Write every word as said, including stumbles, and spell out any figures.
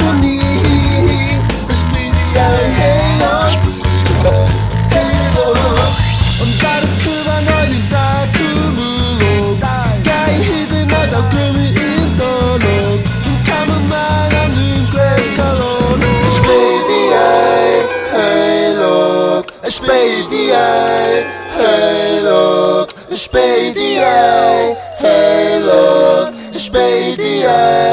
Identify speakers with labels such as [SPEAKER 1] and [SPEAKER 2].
[SPEAKER 1] ni Speedy Halo Halo Und darüber neue Datum Gay hidden at our gloomy idol Come on man and in grace color Speedy Halo Speedy Halo Speedy Halo Speedy